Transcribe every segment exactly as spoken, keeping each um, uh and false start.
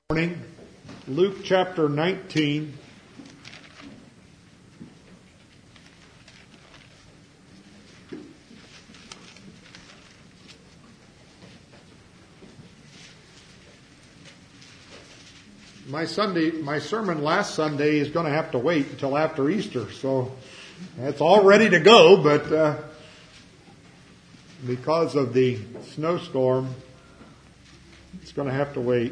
Morning, Luke chapter nineteen. My Sunday, my sermon last Sunday is going to have to wait until after Easter, so it's all ready to go, but uh, because of the snowstorm, it's going to have to wait.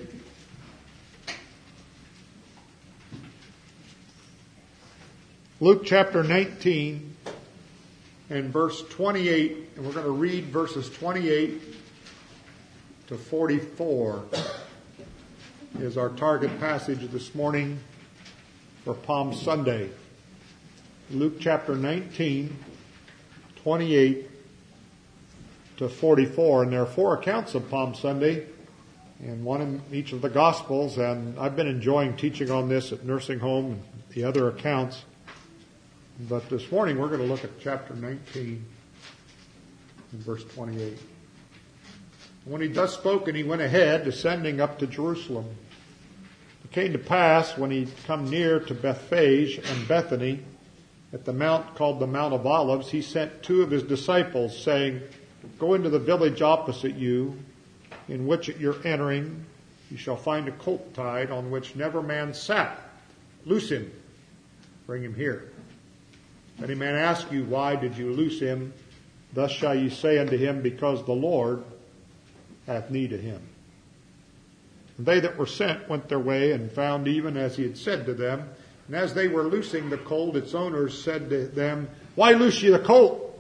Luke chapter nineteen and verse twenty-eight, and we're going to read verses twenty-eight to forty-four is our target passage this morning for Palm Sunday. Luke chapter nineteen, twenty-eight to forty-four, and there are four accounts of Palm Sunday, and one in each of the Gospels, and I've been enjoying teaching on this at Nursing Home and the other accounts. But this morning we're going to look at chapter nineteen and verse twenty-eight. When he thus spoke, and he went ahead, descending up to Jerusalem. It came to pass, when he come near to Bethphage and Bethany, at the mount called the Mount of Olives, he sent two of his disciples, saying, Go into the village opposite you, in which at your entering you shall find a colt tied, on which never man sat. Loose him, bring him here. If any man ask you, Why did you loose him? Thus shall ye say unto him, Because the Lord hath need of him. And they that were sent went their way, and found even as he had said to them. And as they were loosing the colt, its owners said to them, Why loose ye the colt?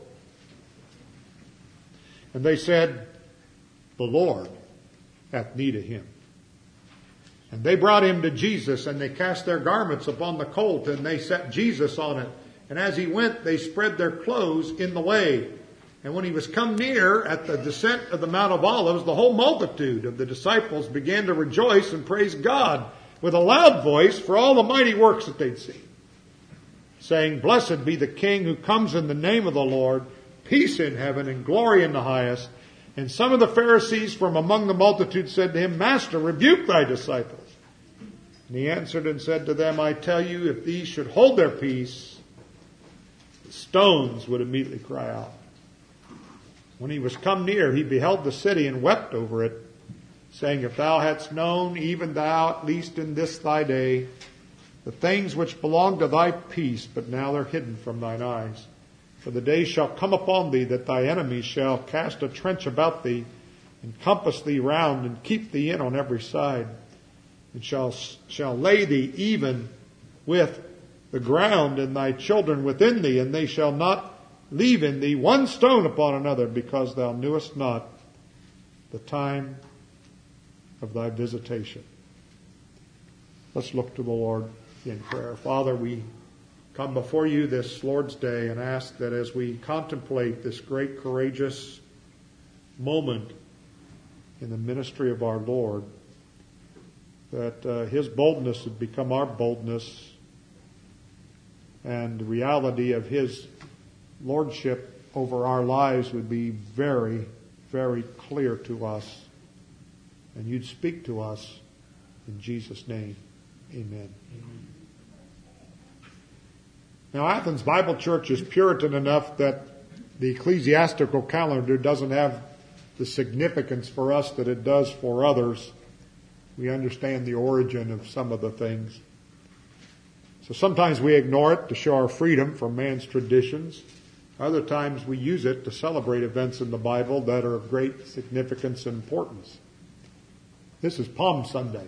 And they said, The Lord hath need of him. And they brought him to Jesus, and they cast their garments upon the colt, and they set Jesus on it. And as he went, they spread their clothes in the way. And when he was come near at the descent of the Mount of Olives, the whole multitude of the disciples began to rejoice and praise God with a loud voice for all the mighty works that they'd seen, saying, Blessed be the King who comes in the name of the Lord, peace in heaven and glory in the highest. And some of the Pharisees from among the multitude said to him, Master, rebuke thy disciples. And he answered and said to them, I tell you, if these should hold their peace, the stones would immediately cry out. When he was come near, he beheld the city and wept over it, saying, If thou hadst known, even thou, at least in this thy day, the things which belong to thy peace, but now they're hidden from thine eyes. For the day shall come upon thee that thy enemies shall cast a trench about thee, and compass thee round, and keep thee in on every side, and shall shall lay thee even with the ground, and thy children within thee, and they shall not leave in thee one stone upon another, because thou knewest not the time of thy visitation. Let's look to the Lord in prayer. Father, we come before you this Lord's Day and ask that as we contemplate this great courageous moment in the ministry of our Lord, that uh, his boldness would become our boldness, and the reality of his lordship over our lives would be very, very clear to us. And you'd speak to us in Jesus' name. Amen. Amen. Now, Athens Bible Church is Puritan enough that the ecclesiastical calendar doesn't have the significance for us that it does for others. We understand the origin of some of the things. So sometimes we ignore it to show our freedom from man's traditions. Other times we use it to celebrate events in the Bible that are of great significance and importance. This is Palm Sunday.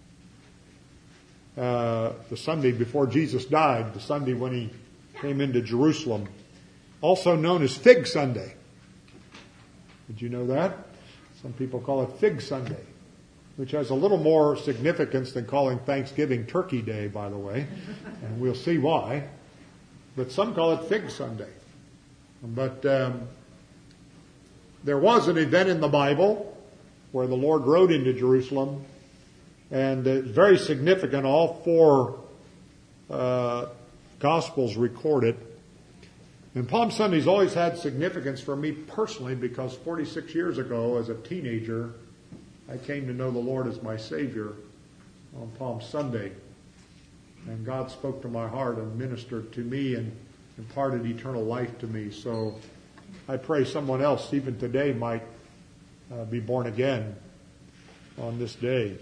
Uh, the Sunday before Jesus died, the Sunday when he came into Jerusalem. Also known as Fig Sunday. Did you know that? Some people call it Fig Sunday, which has a little more significance than calling Thanksgiving Turkey Day, by the way. And we'll see why. But some call it Fig Sunday. But um, there was an event in the Bible where the Lord rode into Jerusalem, and it's very significant. All four uh, Gospels record it. And Palm Sunday's always had significance for me personally because forty-six years ago, as a teenager, I came to know the Lord as my Savior. on Palm Sunday. And God spoke to my heart and ministered to me and imparted eternal life to me. So I pray someone else, even today, might uh, be born again on this day.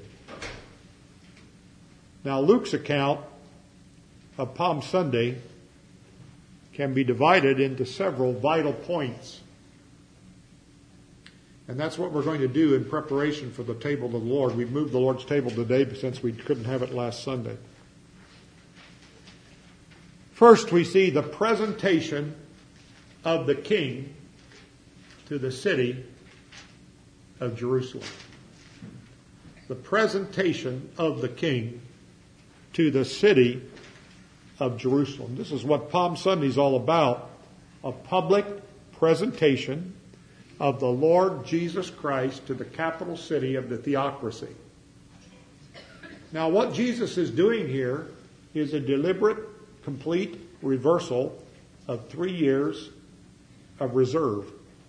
Now, Luke's account of Palm Sunday can be divided into several vital points. And that's what we're going to do in preparation for the table of the Lord. We've moved the Lord's table today since we couldn't have it last Sunday. First, we see the presentation of the king to the city of Jerusalem. The presentation of the king to the city of Jerusalem. This is what Palm Sunday is all about. A public presentation of the Lord Jesus Christ to the capital city of the theocracy. Now, what Jesus is doing here is a deliberate, complete reversal of three years of reserve.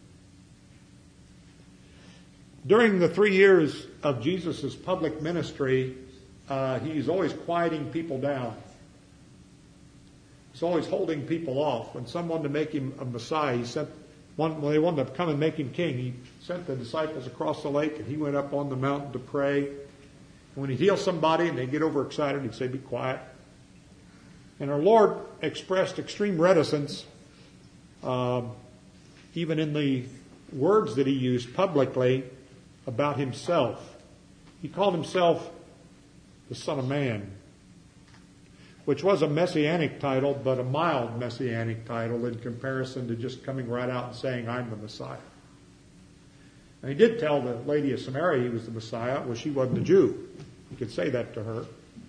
During the three years of Jesus' public ministry, uh, he's always quieting people down. He's always holding people off. When someone to make him a Messiah, he sent one, when they wanted to come and make him king, he sent the disciples across the lake and he went up on the mountain to pray. And when he'd heal somebody and they get overexcited, he'd say, "Be quiet." And our Lord expressed extreme reticence, um, even in the words that he used publicly about himself. He called himself the Son of Man, which was a messianic title, but a mild messianic title in comparison to just coming right out and saying, "I'm the Messiah." And he did tell the lady of Samaria he was the Messiah. Well, she wasn't a Jew. He could say that to her.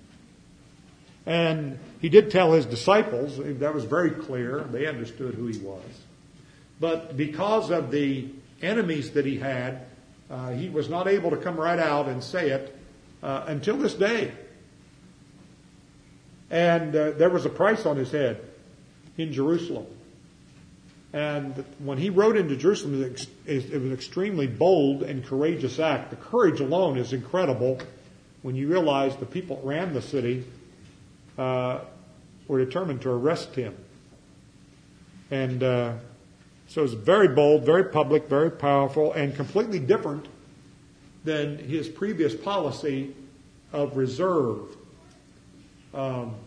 And he did tell his disciples, that was very clear, they understood who he was. But because of the enemies that he had, uh, he was not able to come right out and say it uh, until this day. And uh, there was a price on his head in Jerusalem. And when he rode into Jerusalem, it was an extremely bold and courageous act. The courage alone is incredible when you realize the people that ran the city uh, were determined to arrest him. And uh, so it was very bold, very public, very powerful, and completely different than his previous policy of reserve. Um,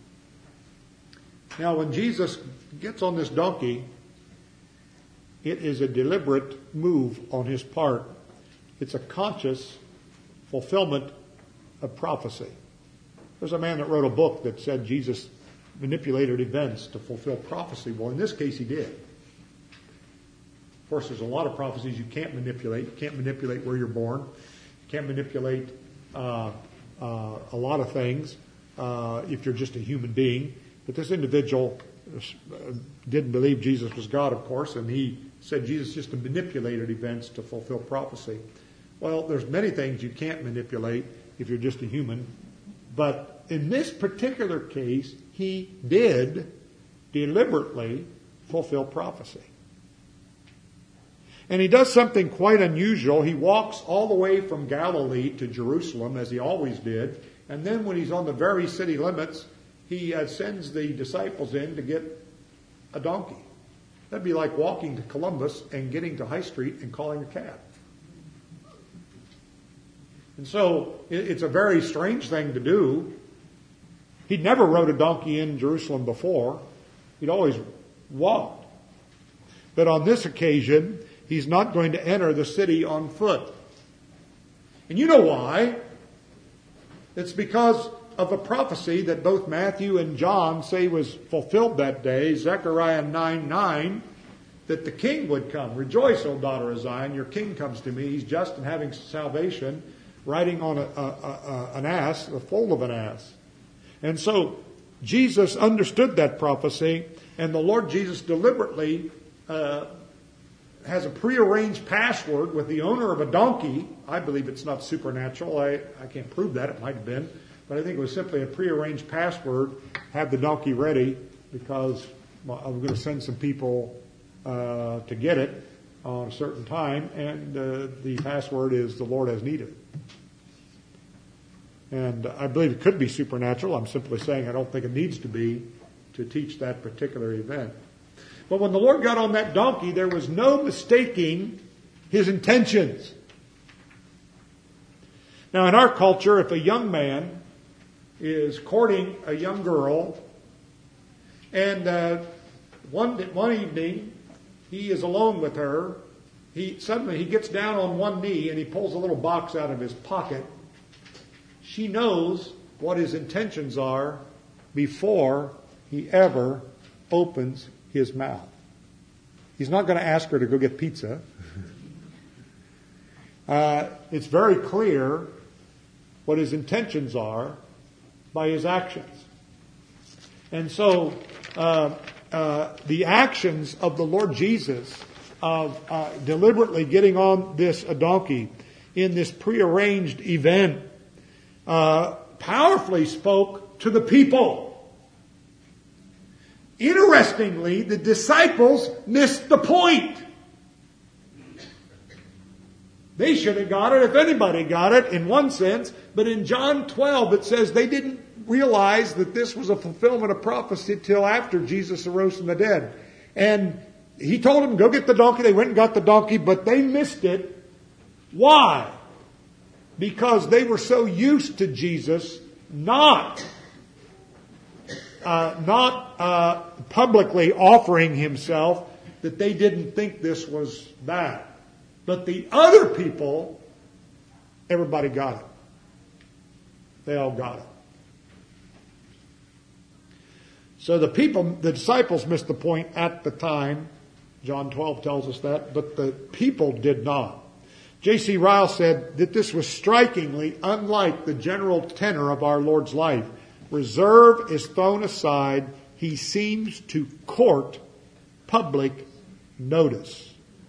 now, when Jesus gets on this donkey, it is a deliberate move on his part. It's a conscious fulfillment of prophecy. There's a man that wrote a book that said Jesus manipulated events to fulfill prophecy. Well, in this case, he did. Of course, there's a lot of prophecies you can't manipulate. You can't manipulate where you're born. You can't manipulate uh, uh, a lot of things uh, if you're just a human being. But this individual didn't believe Jesus was God, of course, and he said Jesus just manipulated events to fulfill prophecy. Well, there's many things you can't manipulate if you're just a human. But in this particular case, he did deliberately fulfill prophecy. And he does something quite unusual. He walks all the way from Galilee to Jerusalem, as he always did. And then when he's on the very city limits, he uh, sends the disciples in to get a donkey. That'd be like walking to Columbus and getting to High Street and calling a cab. And so it, it's a very strange thing to do. He'd never rode a donkey in Jerusalem before. He'd always walked. But on this occasion, he's not going to enter the city on foot. And you know why? It's because of a prophecy that both Matthew and John say was fulfilled that day, Zechariah nine nine, that the king would come. "Rejoice, O daughter of Zion, your king comes to me. He's just and having salvation, riding on a, a, a, an ass, the foal of an ass." And so Jesus understood that prophecy, and the Lord Jesus deliberately uh, has a prearranged password with the owner of a donkey. I believe it's not supernatural. I, I can't prove that. It might have been. But I think it was simply a prearranged password. Have the donkey ready because well, I'm going to send some people uh, to get it on a certain time. And uh, the password is "the Lord has need of it." And I believe it could be supernatural. I'm simply saying I don't think it needs to be to teach that particular event. But when the Lord got on that donkey, there was no mistaking His intentions. Now, in our culture, if a young man is courting a young girl, and uh, one one evening he is alone with her, he suddenly he gets down on one knee and he pulls a little box out of his pocket. She knows what his intentions are before he ever opens his mouth. He's not going to ask her to go get pizza. Uh, it's very clear what his intentions are by his actions. And so uh, uh, the actions of the Lord Jesus of uh, deliberately getting on this a donkey in this prearranged event uh, powerfully spoke to the people. Interestingly, the disciples missed the point. They should have got it if anybody got it in one sense. But in John twelve it says they didn't realize that this was a fulfillment of prophecy till after Jesus arose from the dead. And He told them, go get the donkey. They went and got the donkey, but they missed it. Why? Because they were so used to Jesus not uh, not uh, publicly offering Himself that they didn't think this was that. But the other people, everybody got it. They all got it. So the people, the disciples missed the point at the time. John twelve tells us that, but the people did not. J C Ryle said that this was strikingly unlike the general tenor of our Lord's life. Reserve is thrown aside. He seems to court public notice.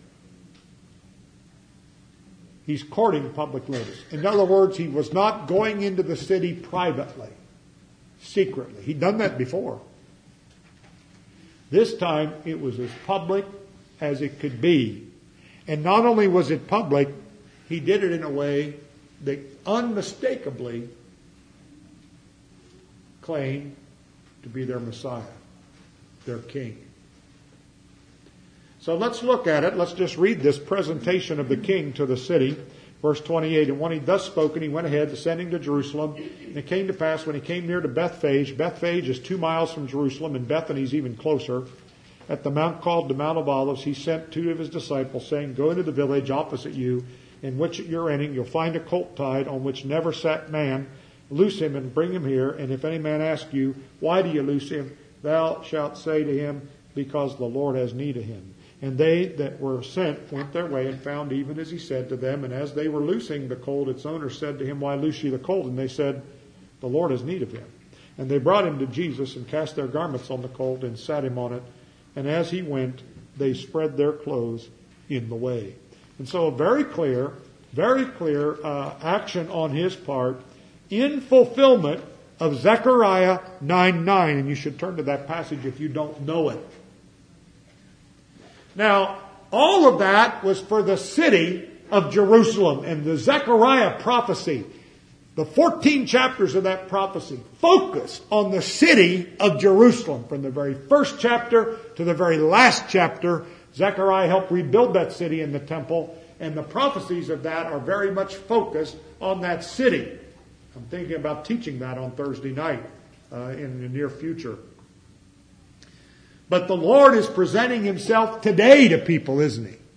He's courting public notice. In other words, He was not going into the city privately, secretly. He'd done that before. This time, it was as public as it could be. And not only was it public, He did it in a way that unmistakably claimed to be their Messiah, their King. So let's look at it. Let's just read this presentation of the King to the city. Verse twenty-eight, and when he thus spoken, he went ahead, descending to Jerusalem. And it came to pass, when he came near to Bethphage, Bethphage is two miles from Jerusalem, and Bethany's even closer, at the mount called the Mount of Olives, he sent two of his disciples, saying, go into the village opposite you, in which you're entering. You'll find a colt tied, on which never sat man. Loose him and bring him here. And if any man ask you, why do you loose him? Thou shalt say to him, because the Lord has need of him. And they that were sent went their way and found even as he said to them. And as they were loosing the colt, its owner said to him, why loose ye the colt? And they said, the Lord has need of him. And they brought him to Jesus and cast their garments on the colt and sat him on it. And as he went, they spread their clothes in the way. And so a very clear, very clear uh, action on his part in fulfillment of Zechariah nine nine. And you should turn to that passage if you don't know it. Now, all of that was for the city of Jerusalem, and the Zechariah prophecy, the fourteen chapters of that prophecy, focused on the city of Jerusalem. From the very first chapter to the very last chapter, Zechariah helped rebuild that city and the temple, and the prophecies of that are very much focused on that city. I'm thinking about teaching that on Thursday night uh, in the near future. But the Lord is presenting Himself today to people, isn't He?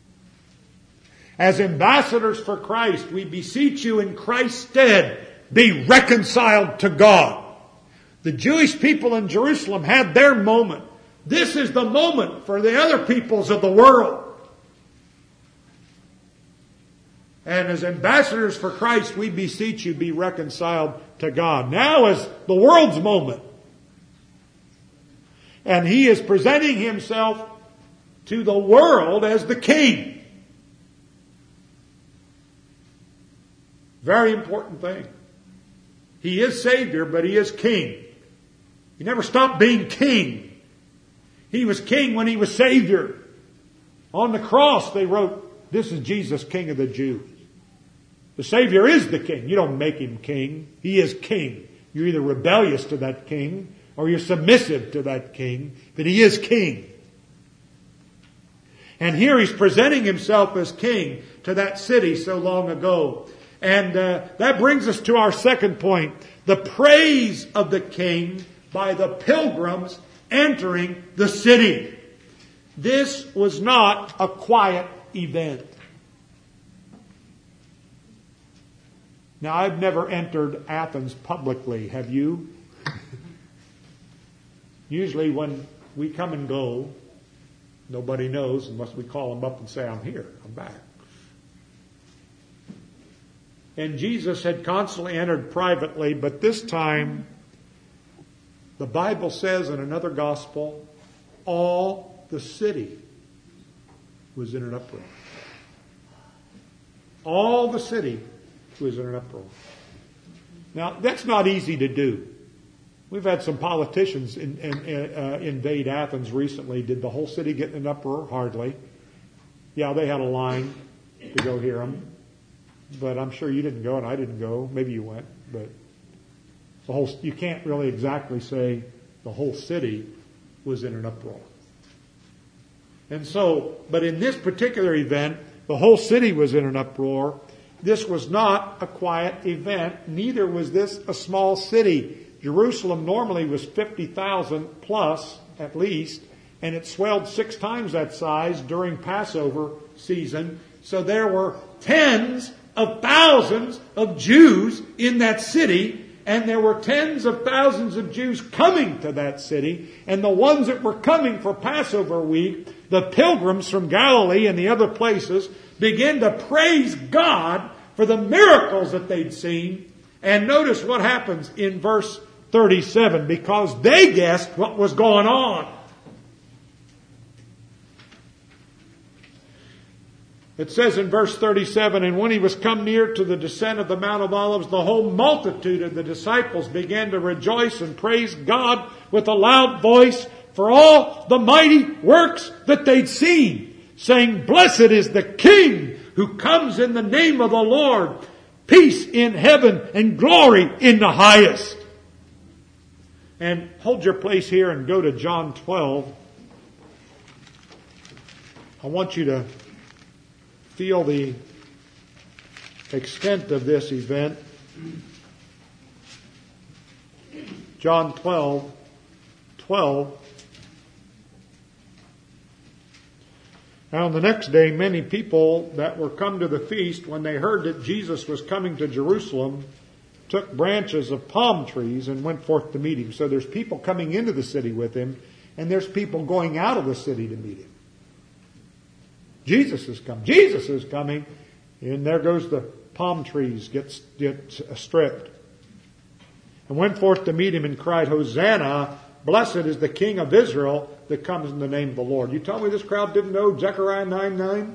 As ambassadors for Christ, we beseech you in Christ's stead, be reconciled to God. The Jewish people in Jerusalem had their moment. This is the moment for the other peoples of the world. And as ambassadors for Christ, we beseech you, be reconciled to God. Now is the world's moment. And He is presenting Himself to the world as the King. Very important thing. He is Savior, but He is King. He never stopped being King. He was King when He was Savior. On the cross they wrote, this is Jesus, King of the Jews. The Savior is the king. You don't make him king. He is king. You're either rebellious to that king or you're submissive to that king, but he is king. And here he's presenting himself as king to that city so long ago. And uh, that brings us to our second point. The praise of the king by the pilgrims entering the city. This was not a quiet event. Now, I've never entered Athens publicly. Have you? Usually when we come and go, nobody knows unless we call them up and say, I'm here, I'm back. And Jesus had constantly entered privately, but this time, the Bible says in another gospel, all the city was in an uproar. All the city was in an uproar. Now, that's not easy to do. We've had some politicians in, in, uh, invade Athens recently. Did the whole city get in an uproar? Hardly. Yeah, they had a line to go hear them. But I'm sure you didn't go and I didn't go. Maybe you went. But the whole, you can't really exactly say the whole city was in an uproar. And so, but in this particular event, the whole city was in an uproar. This was not a quiet event. Neither was this a small city. Jerusalem normally was fifty thousand plus, at least, and it swelled six times that size during Passover season. So there were tens of thousands of Jews in that city, and there were tens of thousands of Jews coming to that city. And the ones that were coming for Passover week, the pilgrims from Galilee and the other places, began to praise God for the miracles that they'd seen. And notice what happens in verse thirty-seven, because they guessed what was going on. It says in verse thirty-seven, and when he was come near to the descent of the Mount of Olives, the whole multitude of the disciples began to rejoice and praise God with a loud voice for all the mighty works that they'd seen, saying, Blessed is the King who comes in the name of the Lord, peace in heaven and glory in the highest. And hold your place here and go to John twelve. I want you to feel the extent of this event. John twelve, twelve. Now on the next day, many people that were come to the feast, when they heard that Jesus was coming to Jerusalem, took branches of palm trees and went forth to meet him. So there's people coming into the city with him, and there's people going out of the city to meet him. Jesus is coming. Jesus is coming. And there goes the palm trees, get, get stripped. And went forth to meet him and cried, Hosanna, blessed is the King of Israel that comes in the name of the Lord. You tell me this crowd didn't know Zechariah nine nine?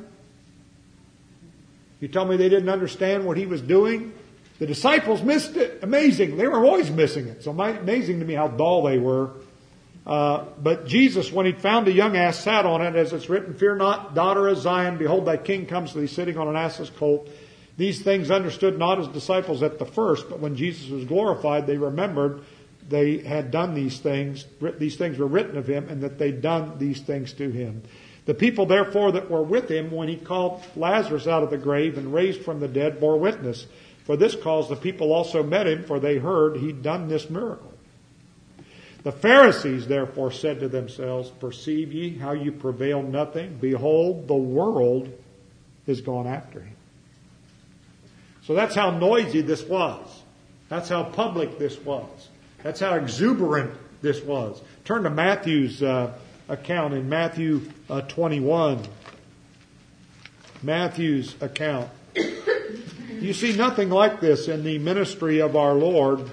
You tell me they didn't understand what he was doing? The disciples missed it. Amazing. They were always missing it. So amazing to me how dull they were. Uh, but Jesus, when he found a young ass, sat on it, as it's written, Fear not, daughter of Zion, behold, thy king comes to thee sitting on an ass's colt. These things understood not his disciples at the first, but when Jesus was glorified, they remembered they had done these things, these things were written of him, and that they'd done these things to him. The people, therefore, that were with him when he called Lazarus out of the grave and raised from the dead bore witness. For this cause the people also met him, for they heard he'd done this miracle. The Pharisees therefore said to themselves, Perceive ye how you prevail nothing? Behold, the world is gone after him. So that's how noisy this was. That's how public this was. That's how exuberant this was. Turn to Matthew's uh, account in Matthew uh, twenty-one. Matthew's account. You see nothing like this in the ministry of our Lord.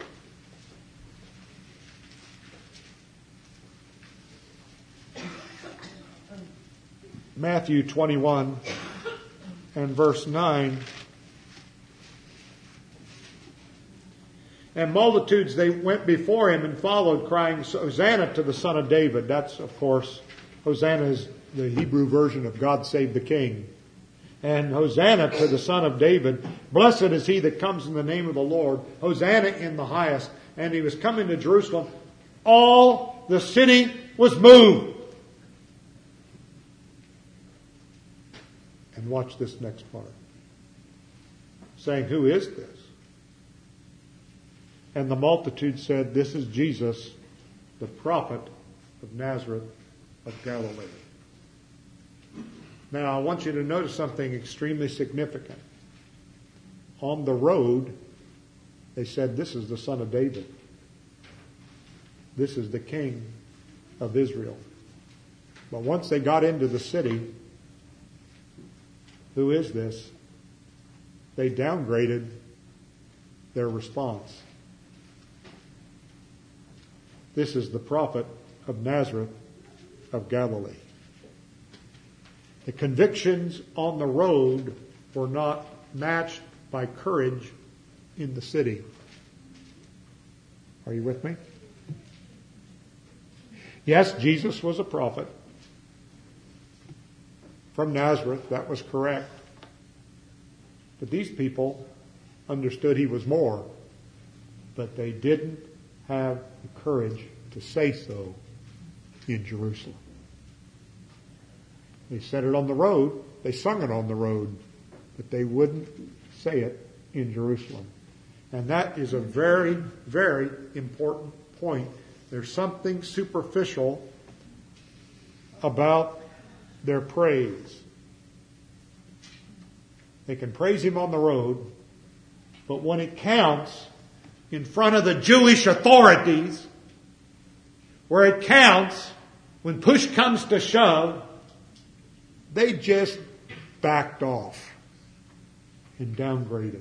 Matthew twenty-one and verse nine. And multitudes, they went before him and followed, crying, Hosanna to the Son of David. That's, of course, Hosanna is the Hebrew version of God save the King. And Hosanna to the Son of David. Blessed is he that comes in the name of the Lord. Hosanna in the highest. And he was coming to Jerusalem. All the city was moved. And watch this next part. Saying, who is this? And the multitude said, this is Jesus, the prophet of Nazareth of Galilee. Now, I want you to notice something extremely significant. On the road, they said, this is the Son of David. This is the King of Israel. But once they got into the city, who is this? They downgraded their response. This is the prophet of Nazareth of Galilee. The convictions on the road were not matched by courage in the city. Are you with me? Yes, Jesus was a prophet from Nazareth. That was correct. But these people understood he was more. But they didn't have the courage to say so in Jerusalem. They said it on the road. They sung it on the road. But they wouldn't say it in Jerusalem. And that is a very, very important point. There's something superficial about their praise. They can praise him on the road, but when it counts in front of the Jewish authorities, where it counts, when push comes to shove, they just backed off and downgraded.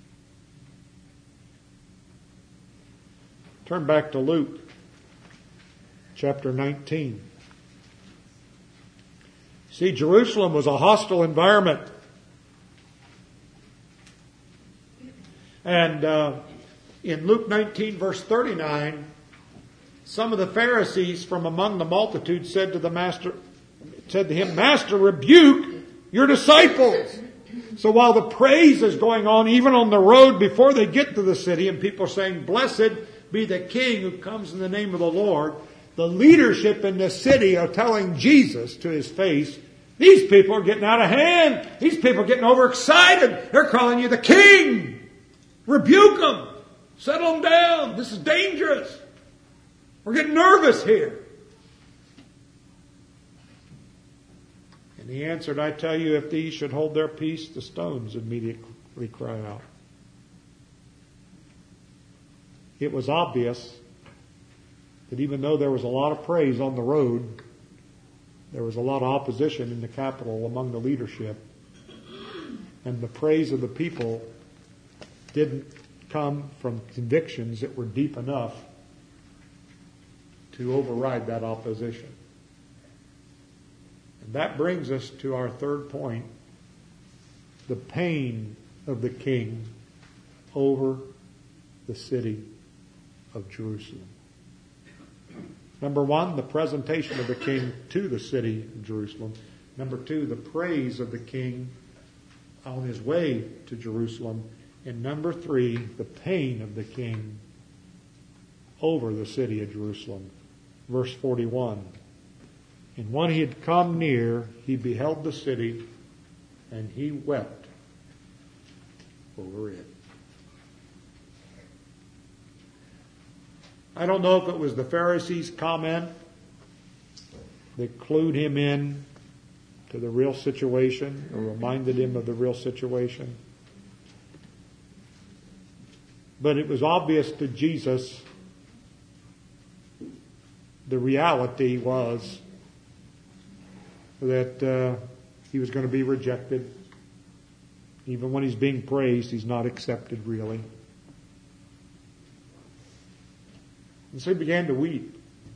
Turn back to Luke chapter nineteen. See, Jerusalem was a hostile environment. And uh, in Luke nineteen verse thirty-nine, some of the Pharisees from among the multitude said to the master, said to him, Master, rebuke your disciples. So while the praise is going on, even on the road before they get to the city, and people are saying, Blessed be the King who comes in the name of the Lord, the leadership in the city are telling Jesus to his face, these people are getting out of hand. These people are getting overexcited. They're calling you the King. Rebuke them. Settle them down. This is dangerous. We're getting nervous here. And he answered, I tell you, if these should hold their peace, the stones immediately cry out. It was obvious that even though there was a lot of praise on the road, there was a lot of opposition in the capital among the leadership. And the praise of the people didn't come from convictions that were deep enough to override that opposition. And that brings us to our third point, the pain of the king over the city of Jerusalem. Number one, the presentation of the king to the city of Jerusalem. Number two, the praise of the king on his way to Jerusalem. And number three, the pain of the king over the city of Jerusalem. Verse forty-one. And when he had come near, he beheld the city, and he wept over it. I don't know if it was the Pharisees' comment that clued him in to the real situation or reminded him of the real situation. But it was obvious to Jesus the reality was that uh, he was going to be rejected. Even when he's being praised, he's not accepted really. And so he began to weep.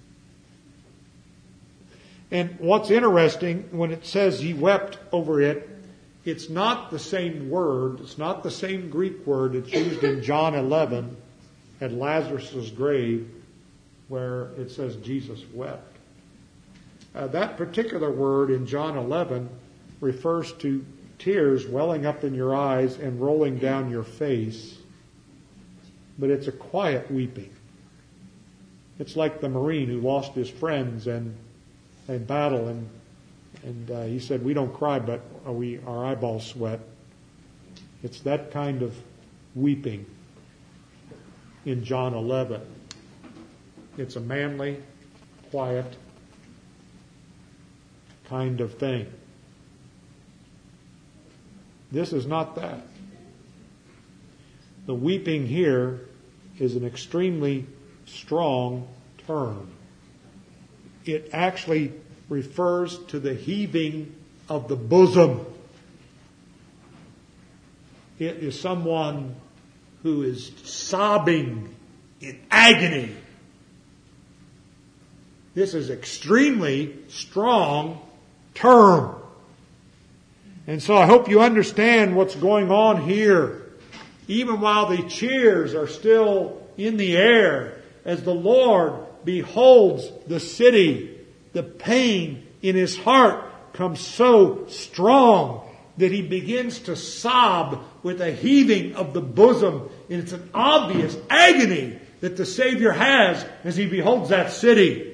And what's interesting, when it says he wept over it, it's not the same word, it's not the same Greek word that's used in John eleven at Lazarus' grave, where it says Jesus wept. Uh, that particular word in John eleven refers to tears welling up in your eyes and rolling down your face, but it's a quiet weeping. It's like the Marine who lost his friends in, in battle, and and uh, he said, "We don't cry, but we our eyeballs sweat." It's that kind of weeping in John eleven. It's a manly, quiet kind of thing. This is not that. The weeping here is an extremely strong term. It actually refers to the heaving of the bosom. It is someone who is sobbing in agony. This is extremely strong term. And so I hope you understand what's going on here. Even while the cheers are still in the air, as the Lord beholds the city, the pain in his heart comes so strong that he begins to sob with a heaving of the bosom. And it's an obvious agony that the Savior has as he beholds that city.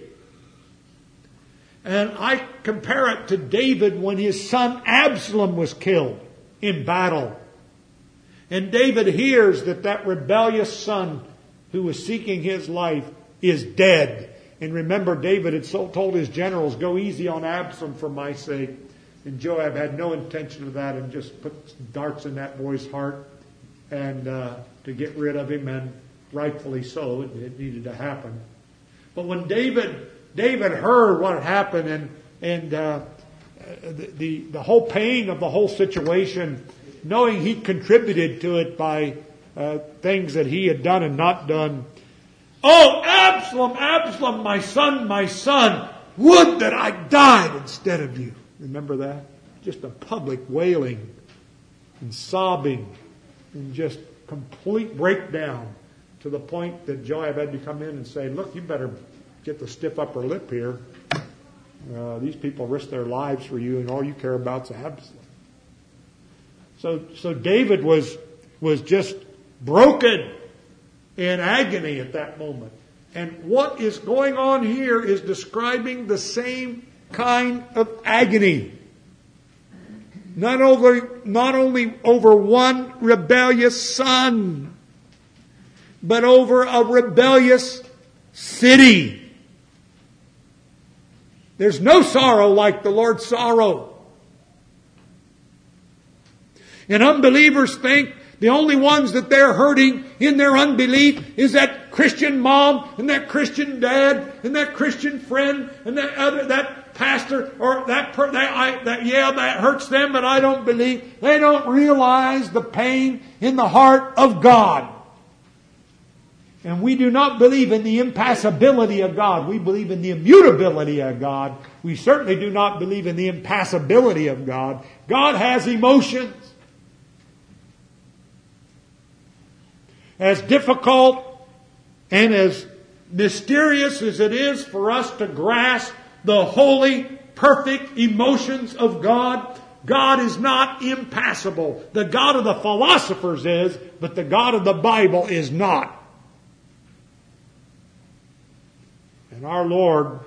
And I compare it to David when his son Absalom was killed in battle. And David hears that that rebellious son who was seeking his life is dead. And remember, David had so told his generals, "Go easy on Absalom for my sake." And Joab had no intention of that and just put darts in that boy's heart and uh, to get rid of him, and rightfully so. It, it needed to happen. But when David David heard what had happened, and and uh, the, the the whole pain of the whole situation, knowing he contributed to it by uh, things that he had done and not done. "Oh, Absalom, Absalom, my son, my son, would that I died instead of you." Remember that? Just a public wailing and sobbing and just complete breakdown, to the point that Joab had to come in and say, "Look, you better get the stiff upper lip here. Uh, these people risk their lives for you, and all you care about is Absalom." So, so David was was just broken in agony at that moment. And what is going on here is describing the same kind of agony. Not over, not only over one rebellious son, but over a rebellious city. There's no sorrow like the Lord's sorrow. And unbelievers think the only ones that they're hurting in their unbelief is that Christian mom and that Christian dad and that Christian friend and that other, that pastor or that, per, that, I, that, yeah, that hurts them, but I don't believe. They don't realize the pain in the heart of God. And we do not believe in the impassibility of God. We believe in the immutability of God. We certainly do not believe in the impassibility of God. God has emotions. As difficult and as mysterious as it is for us to grasp the holy, perfect emotions of God, God is not impassible. The God of the philosophers is, but the God of the Bible is not. And our Lord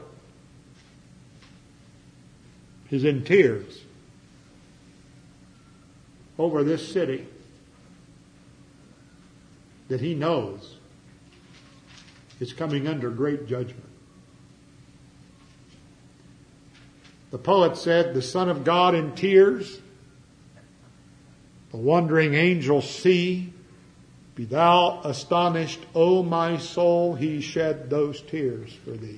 is in tears over this city that he knows is coming under great judgment. The poet said, "The Son of God in tears, the wondering angels see. Be thou astonished, O my soul, he shed those tears for thee."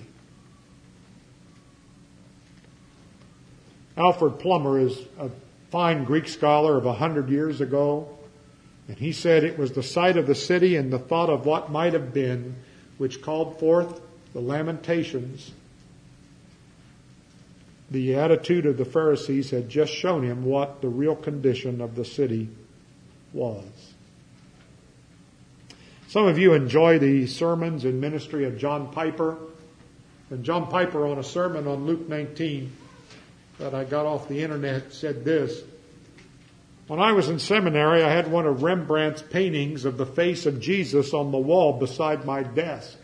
Alfred Plummer is a fine Greek scholar of a hundred years ago. And he said it was the sight of the city and the thought of what might have been which called forth the lamentations. The attitude of the Pharisees had just shown him what the real condition of the city was. Some of you enjoy the sermons and ministry of John Piper. And John Piper, on a sermon on Luke nineteen that I got off the internet, said this: When I was in seminary, I had one of Rembrandt's paintings of the face of Jesus on the wall beside my desk.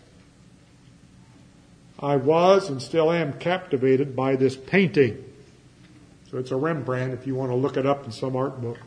I was and still am captivated by this painting. So it's a Rembrandt if you want to look it up in some art book.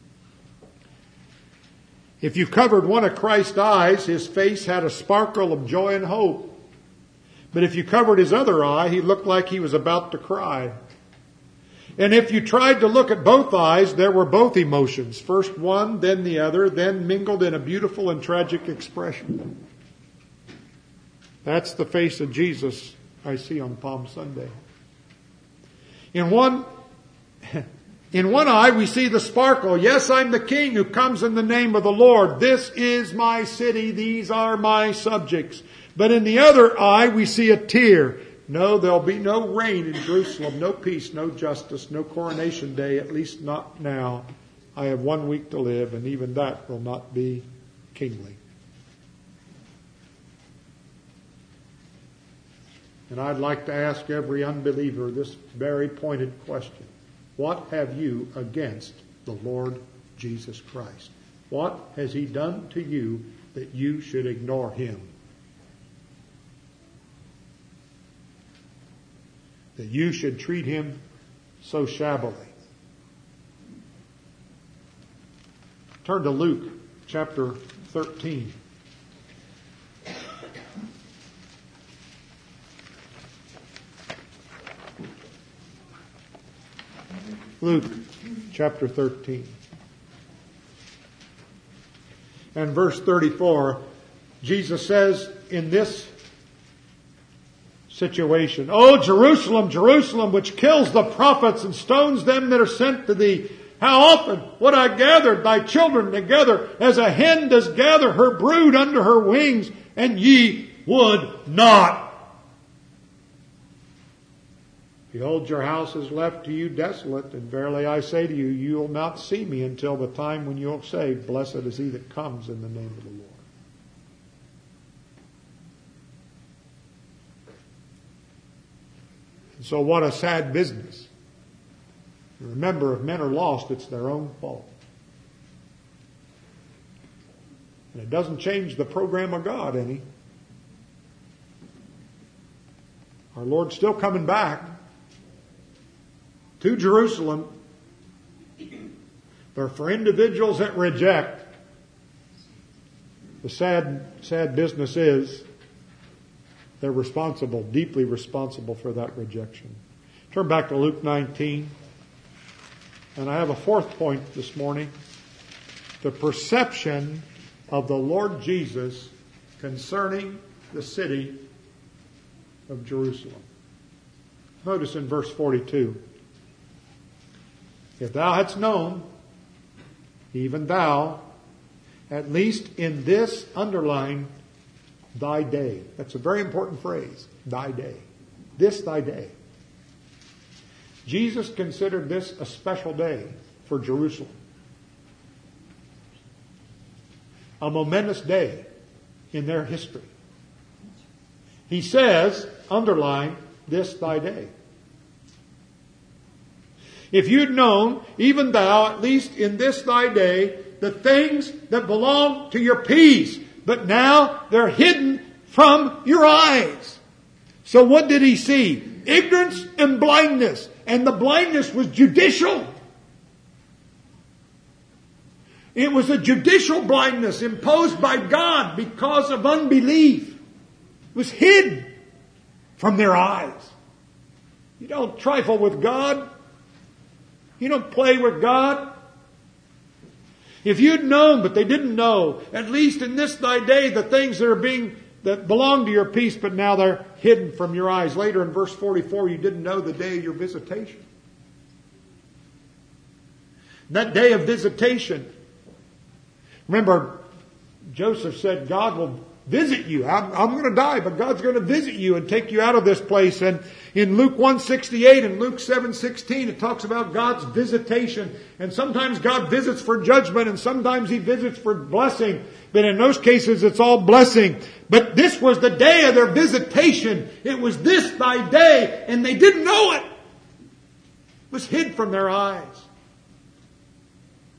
If you covered one of Christ's eyes, his face had a sparkle of joy and hope. But if you covered his other eye, he looked like he was about to cry. And if you tried to look at both eyes, there were both emotions. First one, then the other, then mingled in a beautiful and tragic expression. That's the face of Jesus I see on Palm Sunday. In one, in one eye we see the sparkle. Yes, I'm the king who comes in the name of the Lord. This is my city. These are my subjects. But in the other eye we see a tear. No, there'll be no reign in Jerusalem, no peace, no justice, no coronation day, at least not now. I have one week to live, and even that will not be kingly. And I'd like to ask every unbeliever this very pointed question. What have you against the Lord Jesus Christ? What has he done to you that you should ignore him? That you should treat him so shabbily? Turn to Luke chapter thirteen. Luke chapter thirteen. And verse thirty-four, Jesus says in this situation, "O Jerusalem, Jerusalem, which kills the prophets and stones them that are sent to thee, how often would I gather thy children together as a hen does gather her brood under her wings, and ye would not. Behold, your house is left to you desolate, and verily I say to you, you will not see me until the time when you will say, Blessed is he that comes in the name of the Lord." And so what a sad business. Remember, if men are lost, it's their own fault. And it doesn't change the program of God any. Our Lord's still coming back to Jerusalem. But for individuals that reject, the sad, sad business is they're responsible, deeply responsible for that rejection. Turn back to Luke nineteen. And I have a fourth point this morning. The perception of the Lord Jesus concerning the city of Jerusalem. Notice in verse forty-two. If thou hadst known, even thou, at least in this, underline, thy day. That's a very important phrase. Thy day. This thy day. Jesus considered this a special day for Jerusalem. A momentous day in their history. He says, underline, this thy day. If you'd known, even thou, at least in this thy day, the things that belong to your peace, but now they're hidden from your eyes. So what did he see? Ignorance and blindness. And the blindness was judicial. It was a judicial blindness imposed by God because of unbelief. It was hid from their eyes. You don't trifle with God. You don't play with God. If you'd known, but they didn't know, at least in this thy day, the things that are being, that belong to your peace, but now they're hidden from your eyes. Later in verse forty-four, you didn't know the day of your visitation. That day of visitation. Remember, Joseph said, God will visit you. I'm, I'm going to die, but God's going to visit you and take you out of this place. And in Luke one sixty-eight and Luke seven sixteen, it talks about God's visitation. And sometimes God visits for judgment, and sometimes he visits for blessing. But in those cases, it's all blessing. But this was the day of their visitation. It was this thy day, and they didn't know it. It was hid from their eyes.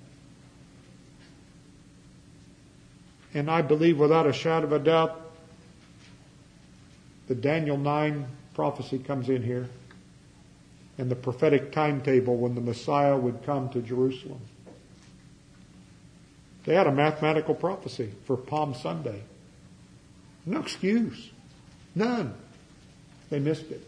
And I believe without a shadow of a doubt, the Daniel nine prophecy comes in here. And the prophetic timetable when the Messiah would come to Jerusalem. They had a mathematical prophecy for Palm Sunday. No excuse. None. They missed it.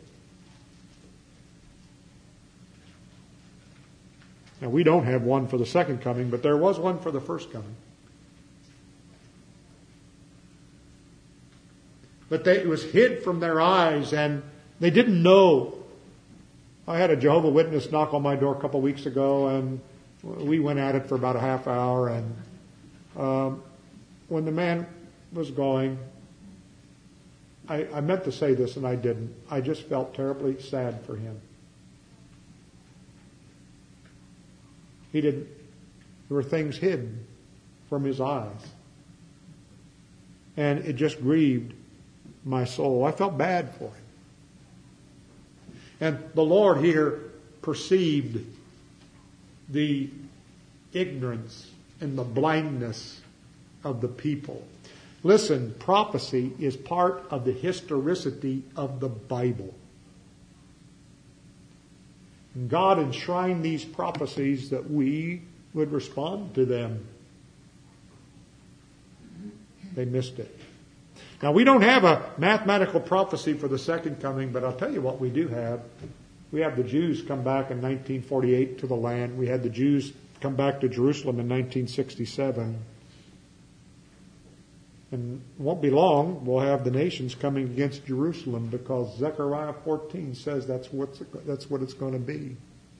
Now, we don't have one for the second coming, but there was one for the first coming. But they, it was hid from their eyes, and they didn't know. I had a Jehovah's Witness knock on my door a couple of weeks ago, and we went at it for about a half hour. And um, when the man was going, I, I meant to say this, and I didn't. I just felt terribly sad for him. He didn't. There were things hidden from his eyes, and it just grieved my soul. I felt bad for him. And the Lord here perceived the ignorance and the blindness of the people. Listen, prophecy is part of the historicity of the Bible. And God enshrined these prophecies that we would respond to them. They missed it. Now, we don't have a mathematical prophecy for the second coming, but I'll tell you what we do have. We have the Jews come back in nineteen forty-eight to the land. We had the Jews come back to Jerusalem in nineteen sixty-seven. And it won't be long, we'll have the nations coming against Jerusalem because Zechariah fourteen says that's what's, that's what it's going to be.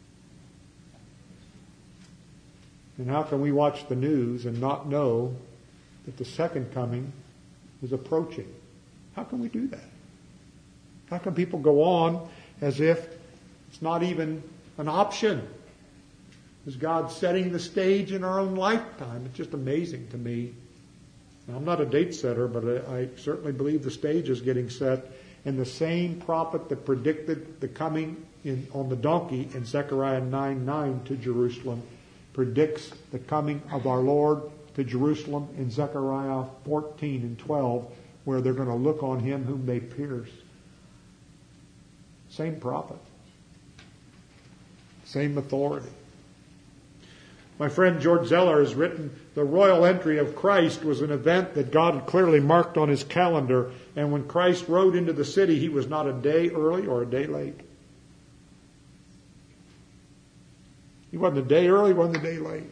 And how can we watch the news and not know that the second coming is approaching? How can we do that? How can people go on as if it's not even an option? Is God setting the stage in our own lifetime? It's just amazing to me. Now, I'm not a date setter, but I, I certainly believe the stage is getting set. And the same prophet that predicted the coming in, on the donkey in Zechariah nine nine to Jerusalem predicts the coming of our Lord to Jerusalem in Zechariah fourteen and twelve, where they're going to look on him whom they pierced. Same prophet. Same authority. My friend George Zeller has written, the royal entry of Christ was an event that God had clearly marked on his calendar, and when Christ rode into the city, he was not a day early or a day late. He wasn't a day early, he wasn't a day late.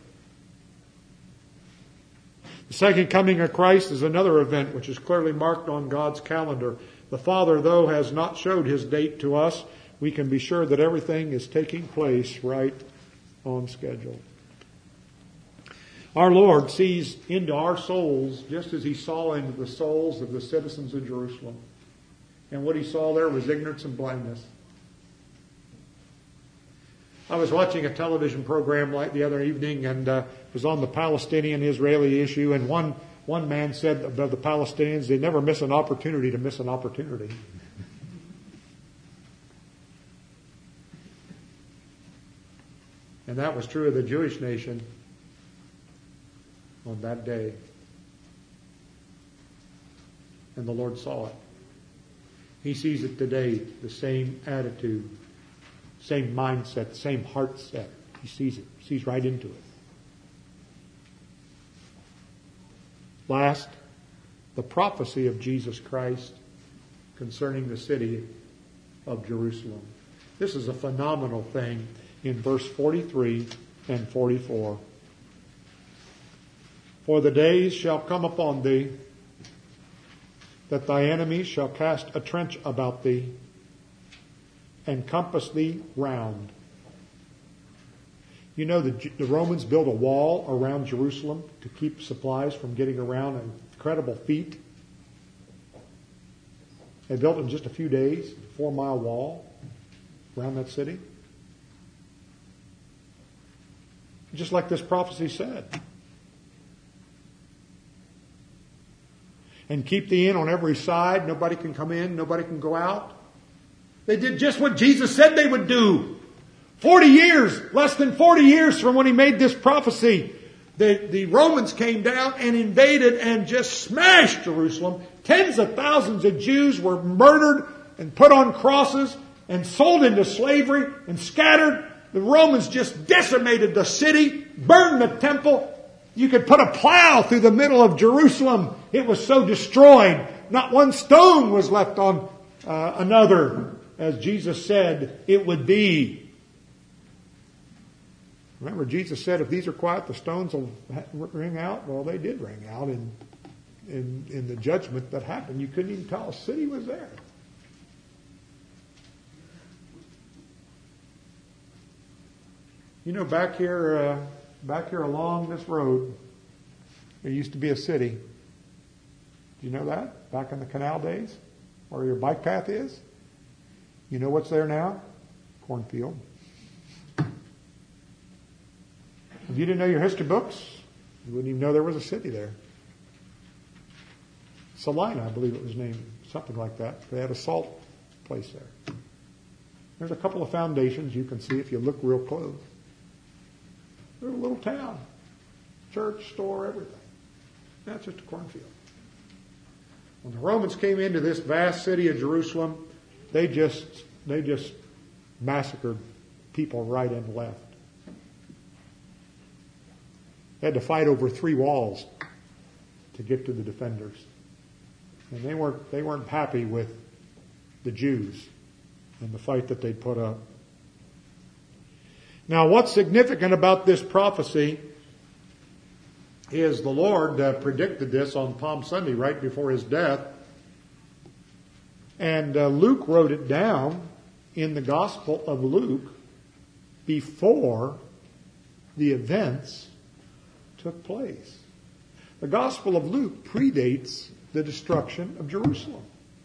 The second coming of Christ is another event which is clearly marked on God's calendar. The Father, though, has not showed his date to us. We can be sure that everything is taking place right on schedule. Our Lord sees into our souls just as he saw into the souls of the citizens of Jerusalem. And what he saw there was ignorance and blindness. I was watching a television program like the other evening, and uh, it was on the Palestinian-Israeli issue, and one, one man said about the Palestinians, they never miss an opportunity to miss an opportunity. And that was true of the Jewish nation on that day. And the Lord saw it. He sees it today, the same attitude, same mindset, same heart set. He sees it, sees right into it. Last, the prophecy of Jesus Christ concerning the city of Jerusalem. This is a phenomenal thing in verse forty-three and forty-four. For the days shall come upon thee that thy enemies shall cast a trench about thee and compass thee round. You know, the, the Romans built a wall around Jerusalem to keep supplies from getting around, an incredible feat. They built it in just a few days, a four-mile wall around that city. Just like this prophecy said. And keep thee in on every side. Nobody can come in. Nobody can go out. They did just what Jesus said they would do. Forty years, less than forty years from when he made this prophecy, The, the Romans came down and invaded and just smashed Jerusalem. Tens of thousands of Jews were murdered and put on crosses and sold into slavery and scattered. The Romans just decimated the city, burned the temple. You could put a plow through the middle of Jerusalem. It was so destroyed. Not one stone was left on uh, another, as Jesus said it would be. Remember, Jesus said, if these are quiet, the stones will ring out. Well, they did ring out in, in, in the judgment that happened. You couldn't even tell a city was there. You know, back here, uh, back here along this road, there used to be a city. Do you know that? Back in the canal days, where your bike path is? You know what's there now? Cornfield. If you didn't know your history books, you wouldn't even know there was a city there. Salina, I believe it was named, something like that. They had a salt place there. There's a couple of foundations you can see if you look real close. There's a little town. Church, store, everything. That's just a cornfield. When the Romans came into this vast city of Jerusalem, they just, they just massacred people right and left. They had to fight over three walls to get to the defenders. And they weren't, they weren't happy with the Jews and the fight that they'd put up. Now, what's significant about this prophecy is the Lord uh, predicted this on Palm Sunday right before his death. And uh, Luke wrote it down in the Gospel of Luke before the events took place. The Gospel of Luke predates the destruction of Jerusalem.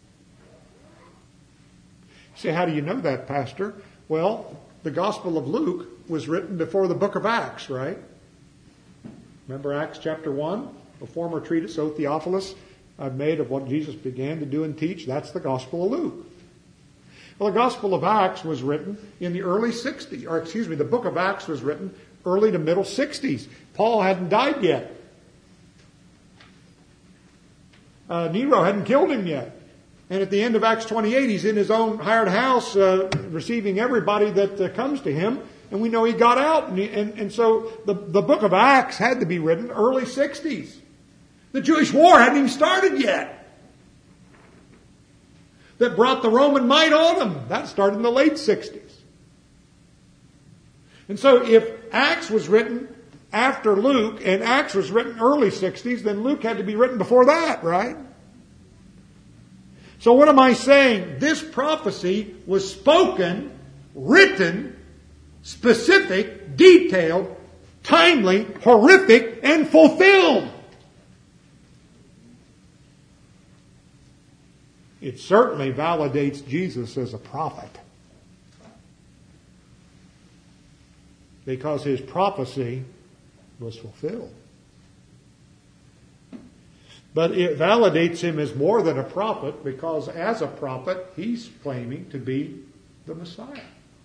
You say, how do you know that, Pastor? Well, the Gospel of Luke was written before the book of Acts, right? Remember Acts chapter one? A former treatise, O Theophilus, I've made of what Jesus began to do and teach. That's the Gospel of Luke. Well, the Gospel of Acts was written in the early sixties, or excuse me, the book of Acts was written early to middle sixties. Paul hadn't died yet. Uh, Nero hadn't killed him yet. And at the end of Acts twenty-eight, he's in his own hired house, uh, receiving everybody that uh, comes to him. And we know he got out. And, he, and, and so the, the book of Acts had to be written early sixties. The Jewish war hadn't even started yet. That brought the Roman might on them. That started in the late sixties. And so if Acts was written after Luke and Acts was written early sixties, then Luke had to be written before that, right? So what am I saying? This prophecy was spoken, written, specific, detailed, timely, horrific, and fulfilled. It certainly validates Jesus as a prophet. Because his prophecy was fulfilled. But it validates him as more than a prophet, because as a prophet, he's claiming to be the Messiah.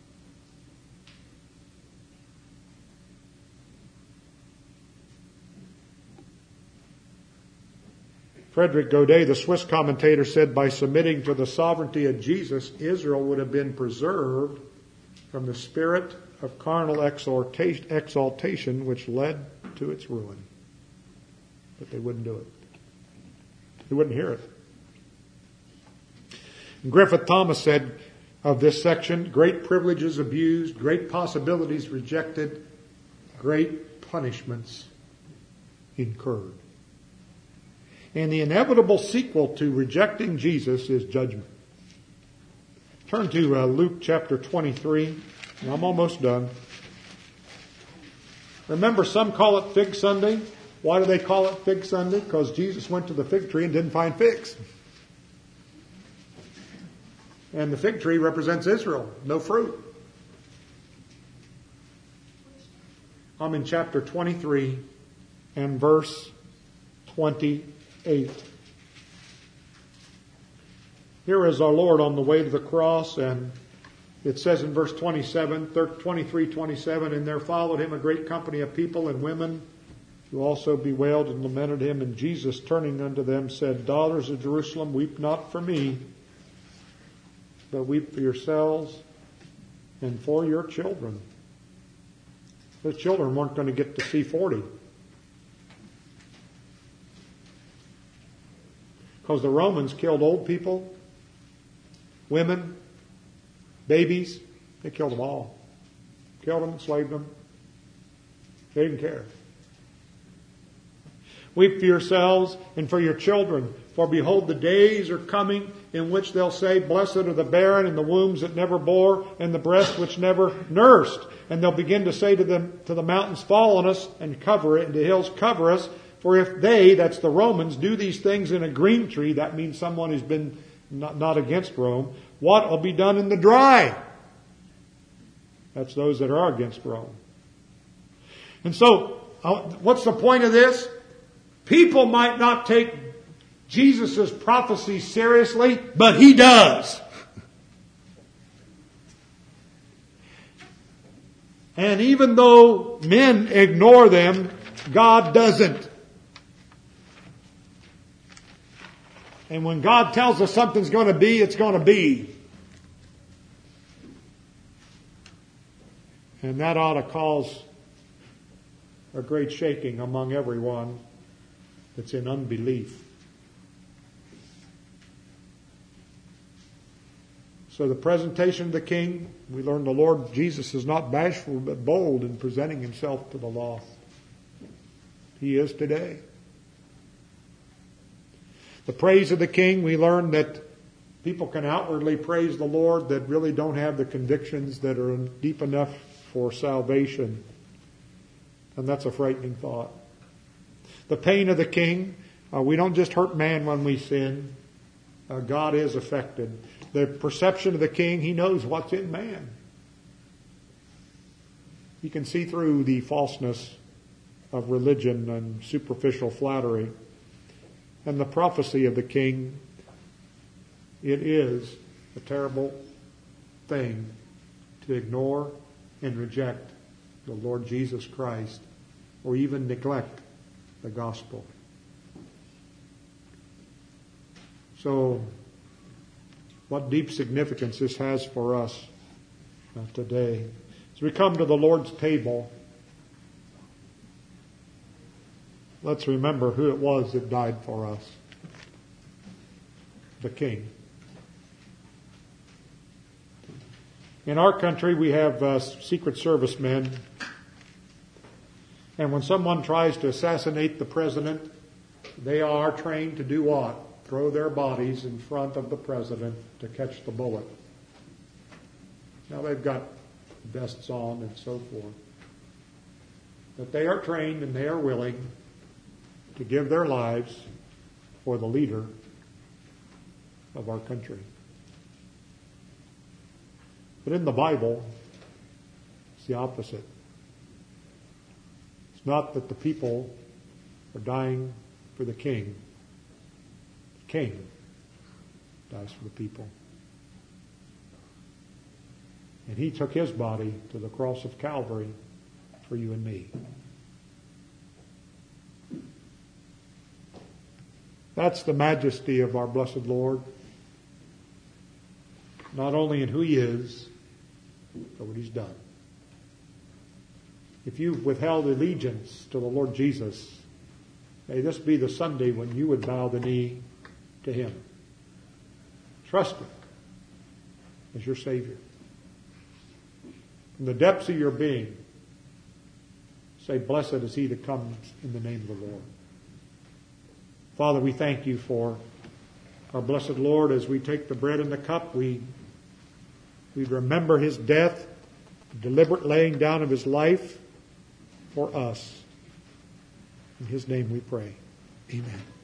Frederick Godet, the Swiss commentator, said, by submitting to the sovereignty of Jesus, Israel would have been preserved from the spirit of carnal exaltation which led to its ruin. But they wouldn't do it. They wouldn't hear it. And Griffith Thomas said of this section, great privileges abused, great possibilities rejected, great punishments incurred. And the inevitable sequel to rejecting Jesus is judgment. Turn to uh, Luke chapter twenty-three. I'm almost done. Remember, some call it Fig Sunday. Why do they call it Fig Sunday? Because Jesus went to the fig tree and didn't find figs. And the fig tree represents Israel. No fruit. I'm in chapter twenty-three and verse twenty-eight. Here is our Lord on the way to the cross, and it says in verse twenty-seven, twenty-three, twenty-seven, and there followed him a great company of people and women who also bewailed and lamented him. And Jesus, turning unto them, said, Daughters of Jerusalem, weep not for me, but weep for yourselves and for your children. The children weren't going to get to see forty. Because the Romans killed old people, women, babies. They killed them all. Killed them, enslaved them. They didn't care. Weep for yourselves and for your children. For behold, the days are coming in which they'll say, Blessed are the barren and the wombs that never bore and the breasts which never nursed. And they'll begin to say to them, to the mountains, Fall on us and cover it, and to hills cover us. For if they, that's the Romans, do these things in a green tree, that means someone who's been not, not against Rome, what will be done in the dry? That's those that are against Rome. And so, uh, what's the point of this? People might not take Jesus' prophecy seriously, but He does. And even though men ignore them, God doesn't. And when God tells us something's going to be, it's going to be. And that ought to cause a great shaking among everyone that's in unbelief. So the presentation of the King, we learn the Lord Jesus is not bashful but bold in presenting Himself to the lost. He is today. The praise of the King, we learn that people can outwardly praise the Lord that really don't have the convictions that are deep enough for salvation. And that's a frightening thought. The pain of the King, uh, we don't just hurt man when we sin. Uh, God is affected. The perception of the King, He knows what's in man. He can see through the falseness of religion and superficial flattery. And the prophecy of the King, it is a terrible thing to ignore and reject the Lord Jesus Christ or even neglect the gospel. So, what deep significance this has for us uh, today. As we come to the Lord's table, let's remember who it was that died for us. The King. In our country, we have uh, Secret Service men. And when someone tries to assassinate the president, they are trained to do what? Throw their bodies in front of the president to catch the bullet. Now they've got vests on and so forth. But they are trained and they are willing to give their lives for the leader of our country. But in the Bible, it's the opposite. It's not that the people are dying for the king. The king dies for the people. And he took his body to the cross of Calvary for you and me. That's the majesty of our blessed Lord. Not only in who He is, but what He's done. If you've withheld allegiance to the Lord Jesus, may this be the Sunday when you would bow the knee to Him. Trust Him as your Savior. From the depths of your being, say, blessed is He that comes in the name of the Lord. Father, we thank You for our blessed Lord. As we take the bread and the cup, we, we remember His death, the deliberate laying down of His life for us. In His name we pray. Amen.